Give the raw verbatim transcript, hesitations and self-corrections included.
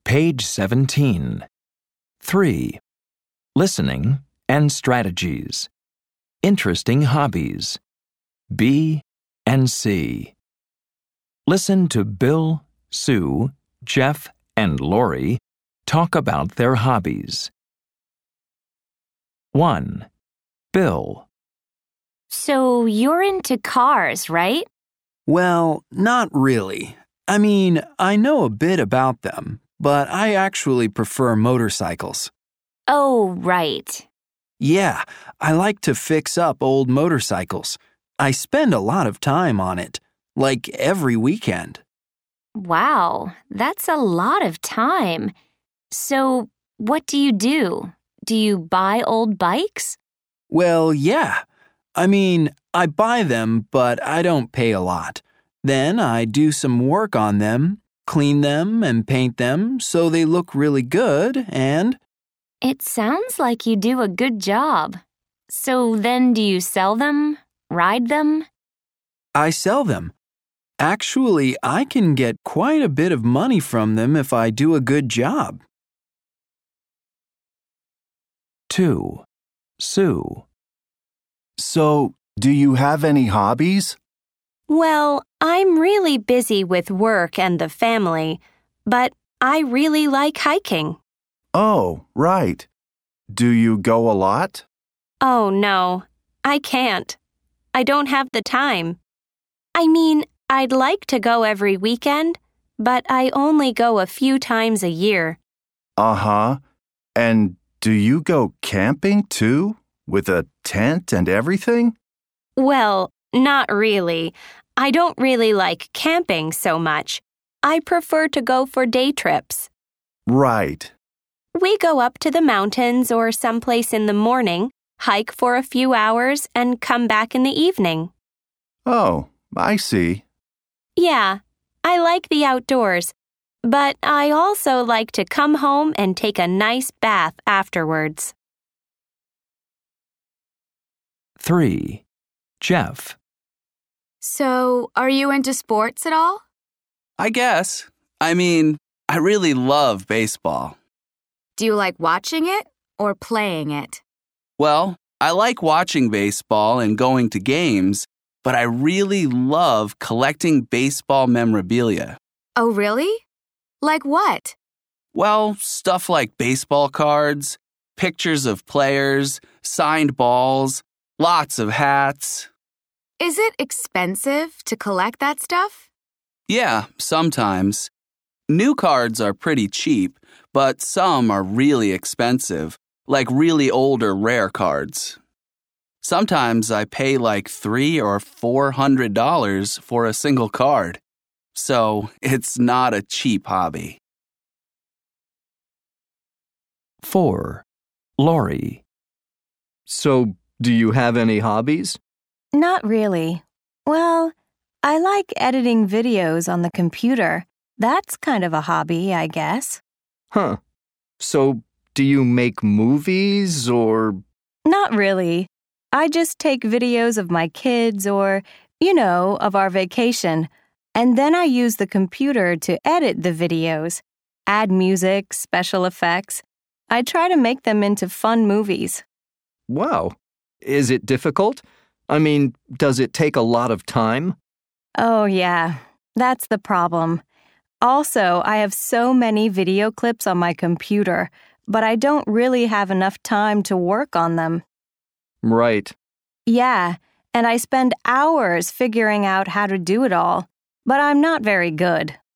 Page seventeen. three. Listening and strategies. Interesting hobbies. B and C. Listen to Bill, Sue, Jeff, and Lori talk about their hobbies. one. Bill. So you're into cars, right? Well, not really. I mean, I know a bit about them, but I actually prefer motorcycles. Oh, right. Yeah, I like to fix up old motorcycles. I spend a lot of time on it, like every weekend. Wow, that's a lot of time. So, what do you do? Do you buy old bikes? Well, yeah. I mean, I buy them, but I don't pay a lot. Then I do some work on them, clean them and paint them so they look really good, and... It sounds like you do a good job. So then do you sell them? Ride them? I sell them. Actually, I can get quite a bit of money from them if I do a good job. two. Sue. So, do you have any hobbies? Well, I'm really busy with work and the family, but I really like hiking. Oh, right. Do you go a lot? Oh, no, I can't. I don't have the time. I mean, I'd like to go every weekend, but I only go a few times a year. Uh-huh. And do you go camping too? With a tent and everything? Well, not really. I don't really like camping so much. I prefer to go for day trips. Right. We go up to the mountains or someplace in the morning, hike for a few hours, and come back in the evening. Oh, I see. Yeah, I like the outdoors, but I also like to come home and take a nice bath afterwards. three. Jeff. So, are you into sports at all? I guess. I mean, I really love baseball. Do you like watching it or playing it? Well, I like watching baseball and going to games, but I really love collecting baseball memorabilia. Oh, really? Like what? Well, stuff like baseball cards, pictures of players, signed balls, lots of hats. Is it expensive to collect that stuff? Yeah, sometimes. New cards are pretty cheap, but some are really expensive, like really old or rare cards. Sometimes I pay like three or four hundred dollars for a single card, so it's not a cheap hobby. four. Lori. So, do you have any hobbies? Not really. Well, I like editing videos on the computer. That's kind of a hobby, I guess. Huh. So, do you make movies or... Not really. I just take videos of my kids or, you know, of our vacation, and then I use the computer to edit the videos, add music, special effects. I try to make them into fun movies. Wow. Is it difficult? I mean, does it take a lot of time? Oh, yeah. That's the problem. Also, I have so many video clips on my computer, but I don't really have enough time to work on them. Right. Yeah, and I spend hours figuring out how to do it all, but I'm not very good.